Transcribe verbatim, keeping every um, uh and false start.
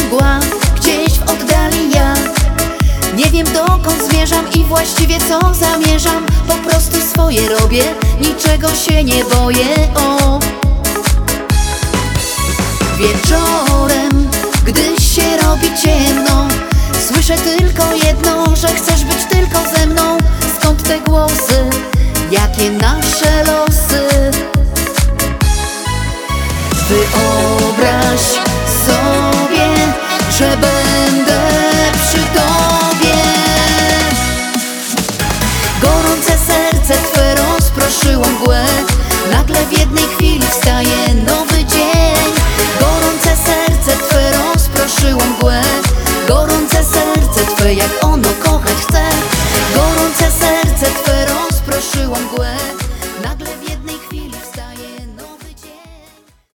mgła, gdzieś w oddali ja. Nie wiem dokąd zmierzam i właściwie co zamierzam. Po prostu swoje robię, niczego się nie boję, o. Wieczorem, gdy się robi ciemno, słyszę tylko jedno, że chcesz być tylko ze mną. Skąd te głosy, jakie nasze losy? Wyobraź sobie, że